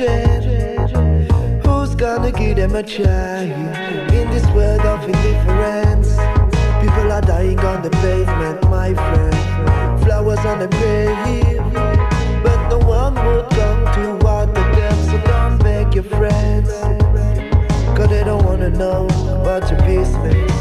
children. Who's gonna give them a try in this world of indifference? People are dying on the pavement, my friend. Flowers on the grave, but no one would come to water them. So don't beg your friends, 'cause they don't wanna know about your business.